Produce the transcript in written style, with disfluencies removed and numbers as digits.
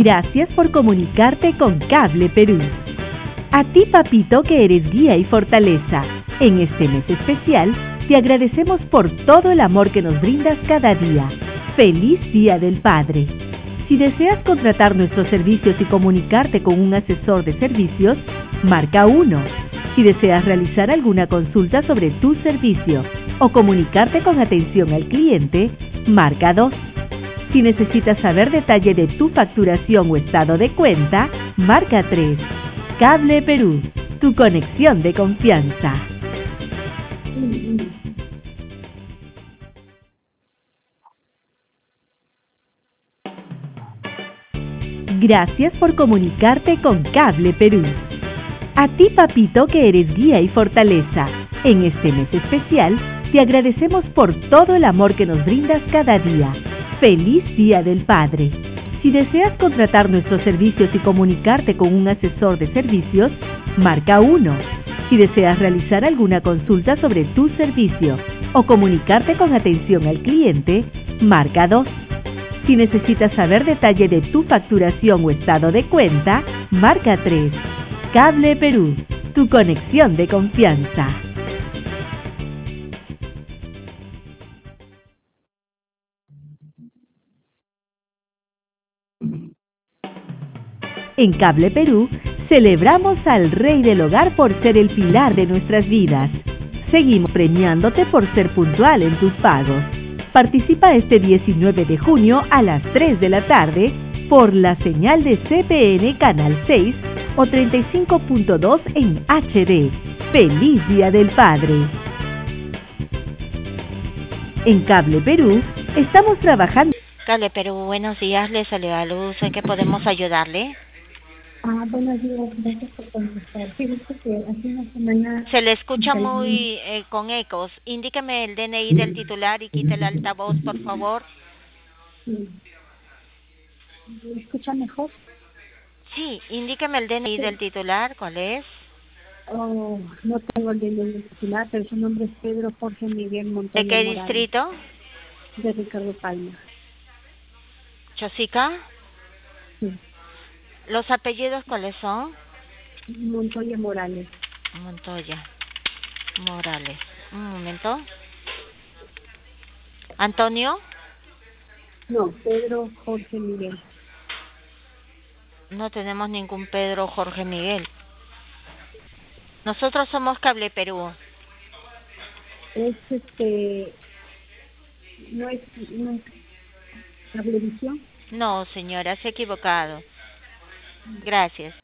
Gracias por comunicarte con Cable Perú. A ti, papito, que eres guía y fortaleza. En este mes especial, te agradecemos por todo el amor que nos brindas cada día. ¡Feliz Día del Padre! Si deseas contratar nuestros servicios y comunicarte con un asesor de servicios, marca 1. Si deseas realizar alguna consulta sobre tu servicio o comunicarte con atención al cliente, marca 2. Si necesitas saber detalle de tu facturación o estado de cuenta, marca 3. Cable Perú, tu conexión de confianza. Gracias por comunicarte con Cable Perú. A ti, papito, que eres guía y fortaleza. En este mes especial, te agradecemos por todo el amor que nos brindas cada día. ¡Feliz Día del Padre! Si deseas contratar nuestros servicios y comunicarte con un asesor de servicios, marca 1. Si deseas realizar alguna consulta sobre tu servicio o comunicarte con atención al cliente, marca 2. Si necesitas saber detalle de tu facturación o estado de cuenta, marca 3. Cable Perú, tu conexión de confianza. En Cable Perú, celebramos al Rey del Hogar por ser el pilar de nuestras vidas. Seguimos premiándote por ser puntual en tus pagos. Participa este 19 de junio a las 3 de la tarde por la señal de CPN Canal 6 o 35.2 en HD. ¡Feliz Día del Padre! En Cable Perú, estamos trabajando... Cable Perú, buenos días, le saluda Luz, ¿en qué podemos ayudarle? Buenos días, gracias por contestar. Fíjese que hace una semana... Se le escucha muy con ecos. Indíqueme el DNI del titular y quite el altavoz, por favor. Sí. ¿Me escucha mejor? Sí, indíqueme el DNI del titular, ¿cuál es? No tengo el del titular, pero su nombre es Pedro Jorge Miguel Montoya ¿De qué Morales, distrito? de Ricardo Palma. ¿Chosica? Sí. ¿Los apellidos cuáles son? Montoya Morales. Montoya Morales. Un momento. ¿Antonio? No, Pedro Jorge Miguel. No tenemos ningún Pedro Jorge Miguel. Nosotros somos Cable Perú. Es no es Cablevisión. No, señora, se ha equivocado. Gracias.